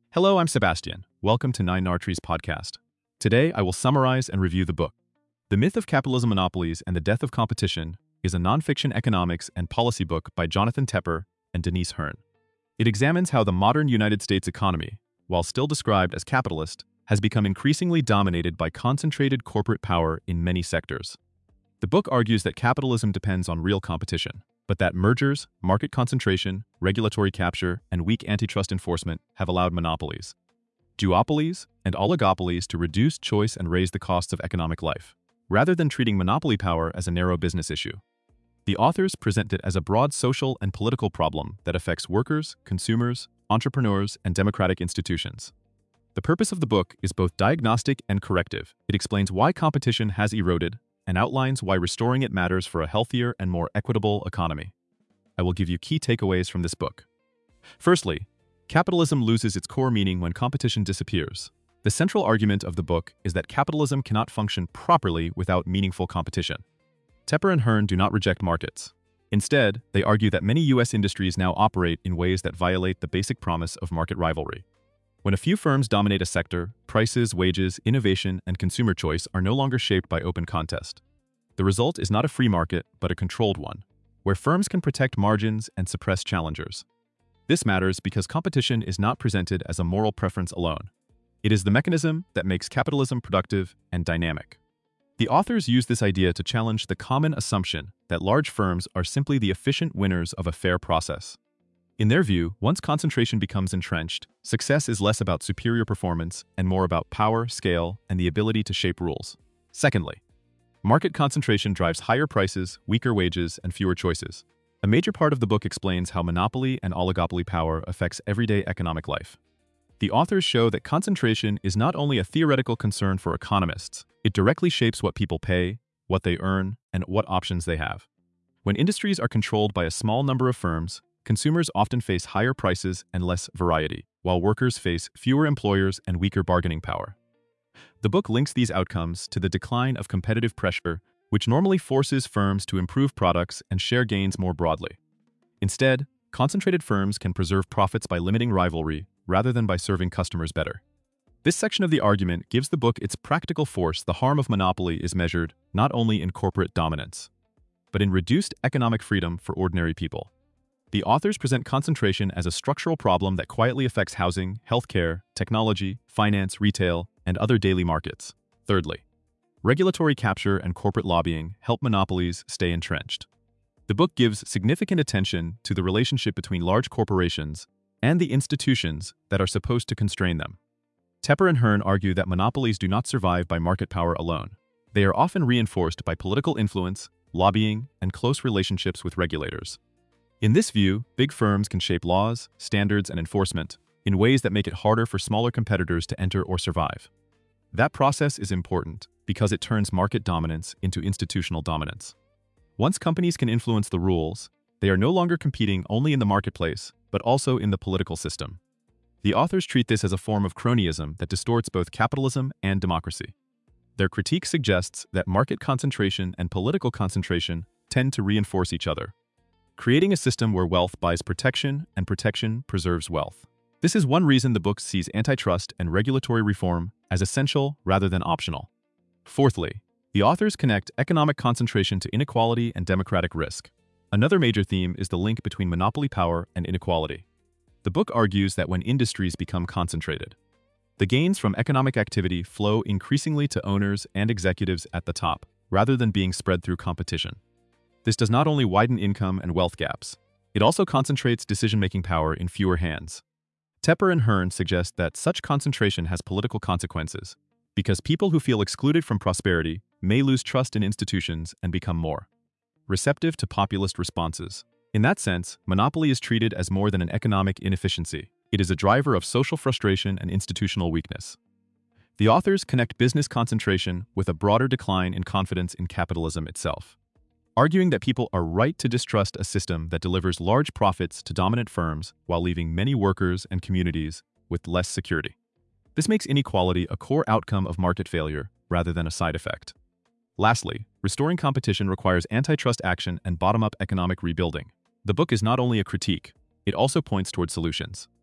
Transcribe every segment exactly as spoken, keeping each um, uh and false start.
Hello, I'm Sebastian. Welcome to Nine Nartrees podcast. Today, I will summarize and review the book. The Myth of Capitalism Monopolies and the Death of Competition is a nonfiction economics and policy book by Jonathan Tepper and Denise Hearn. It examines how the modern United States economy, while still described as capitalist, has become increasingly dominated by concentrated corporate power in many sectors. The book argues that capitalism depends on real competition, but that mergers, market concentration, regulatory capture, and weak antitrust enforcement have allowed monopolies, duopolies, and oligopolies to reduce choice and raise the costs of economic life, rather than treating monopoly power as a narrow business issue. The authors present it as a broad social and political problem that affects workers, consumers, entrepreneurs, and democratic institutions. The purpose of the book is both diagnostic and corrective. It explains why competition has eroded and outlines why restoring it matters for a healthier and more equitable economy. I will give you key takeaways from this book. Firstly, capitalism loses its core meaning when competition disappears. The central argument of the book is that capitalism cannot function properly without meaningful competition. Tepper and Hearn do not reject markets. Instead, they argue that many U S industries now operate in ways that violate the basic promise of market rivalry. When a few firms dominate a sector, prices, wages, innovation, and consumer choice are no longer shaped by open contest. The result is not a free market, but a controlled one, where firms can protect margins and suppress challengers. This matters because competition is not presented as a moral preference alone. It is the mechanism that makes capitalism productive and dynamic. The authors use this idea to challenge the common assumption that large firms are simply the efficient winners of a fair process. In their view, once concentration becomes entrenched, success is less about superior performance and more about power, scale, and the ability to shape rules. Secondly, market concentration drives higher prices, weaker wages, and fewer choices. A major part of the book explains how monopoly and oligopoly power affects everyday economic life. The authors show that concentration is not only a theoretical concern for economists, it directly shapes what people pay, what they earn, and what options they have. When industries are controlled by a small number of firms, consumers often face higher prices and less variety, while workers face fewer employers and weaker bargaining power. The book links these outcomes to the decline of competitive pressure, which normally forces firms to improve products and share gains more broadly. Instead, concentrated firms can preserve profits by limiting rivalry rather than by serving customers better. This section of the argument gives the book its practical force. The harm of monopoly is measured not only in corporate dominance, but in reduced economic freedom for ordinary people. The authors present concentration as a structural problem that quietly affects housing, healthcare, technology, finance, retail, and other daily markets. Thirdly, regulatory capture and corporate lobbying help monopolies stay entrenched. The book gives significant attention to the relationship between large corporations and the institutions that are supposed to constrain them. Tepper and Hearn argue that monopolies do not survive by market power alone. They are often reinforced by political influence, lobbying, and close relationships with regulators. In this view, big firms can shape laws, standards, and enforcement in ways that make it harder for smaller competitors to enter or survive. That process is important because it turns market dominance into institutional dominance. Once companies can influence the rules, they are no longer competing only in the marketplace, but also in the political system. The authors treat this as a form of cronyism that distorts both capitalism and democracy. Their critique suggests that market concentration and political concentration tend to reinforce each other, creating a system where wealth buys protection and protection preserves wealth. This is one reason the book sees antitrust and regulatory reform as essential rather than optional. Fourthly, the authors connect economic concentration to inequality and democratic risk. Another major theme is the link between monopoly power and inequality. The book argues that when industries become concentrated, the gains from economic activity flow increasingly to owners and executives at the top, rather than being spread through competition. This does not only widen income and wealth gaps, it also concentrates decision-making power in fewer hands. Tepper and Hearn suggest that such concentration has political consequences, because people who feel excluded from prosperity may lose trust in institutions and become more receptive to populist responses. In that sense, monopoly is treated as more than an economic inefficiency. It is a driver of social frustration and institutional weakness. The authors connect business concentration with a broader decline in confidence in capitalism itself, arguing that people are right to distrust a system that delivers large profits to dominant firms while leaving many workers and communities with less security. This makes inequality a core outcome of market failure rather than a side effect. Lastly, restoring competition requires antitrust action and bottom-up economic rebuilding. The book is not only a critique, it also points toward solutions.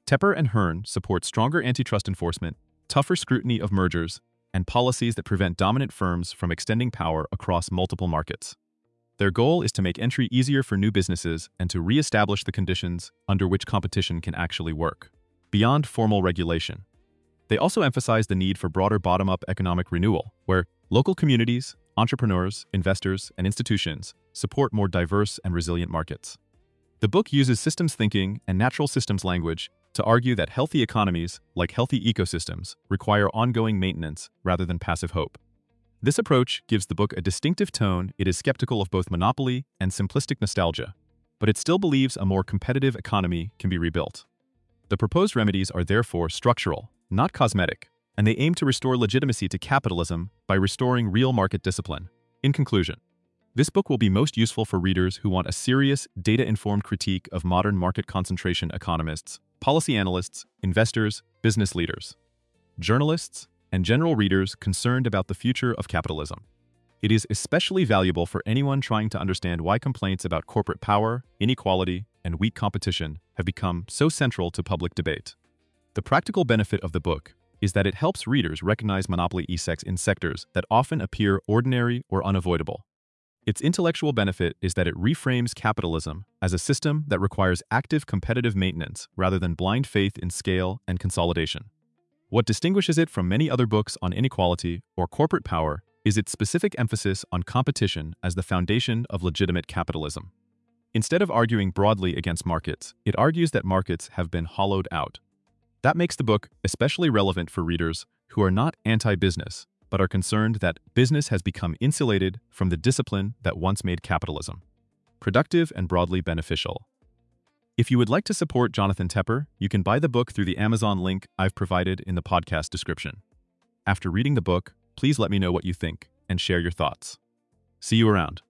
Tepper and Hearn support stronger antitrust enforcement, tougher scrutiny of mergers, and policies that prevent dominant firms from extending power across multiple markets. Their goal is to make entry easier for new businesses and to re-establish the conditions under which competition can actually work, beyond formal regulation. They also emphasize the need for broader bottom-up economic renewal, where local communities, entrepreneurs, investors, and institutions support more diverse and resilient markets. The book uses systems thinking and natural systems language to argue that healthy economies, like healthy ecosystems, require ongoing maintenance rather than passive hope. This approach gives the book a distinctive tone. It is skeptical of both monopoly and simplistic nostalgia, but it still believes a more competitive economy can be rebuilt. The proposed remedies are therefore structural, not cosmetic, and they aim to restore legitimacy to capitalism by restoring real market discipline. In conclusion, this book will be most useful for readers who want a serious, data-informed critique of modern market concentration economists, policy analysts, investors, business leaders, journalists, and general readers concerned about the future of capitalism. It is especially valuable for anyone trying to understand why complaints about corporate power, inequality, and weak competition have become so central to public debate. The practical benefit of the book is that it helps readers recognize monopoly effects in sectors that often appear ordinary or unavoidable. Its intellectual benefit is that it reframes capitalism as a system that requires active competitive maintenance rather than blind faith in scale and consolidation. What distinguishes it from many other books on inequality or corporate power is its specific emphasis on competition as the foundation of legitimate capitalism. Instead of arguing broadly against markets, it argues that markets have been hollowed out. That makes the book especially relevant for readers who are not anti-business, but are concerned that business has become insulated from the discipline that once made capitalism productive and broadly beneficial. If you would like to support Jonathan Tepper, you can buy the book through the Amazon link I've provided in the podcast description. After reading the book, please let me know what you think and share your thoughts. See you around.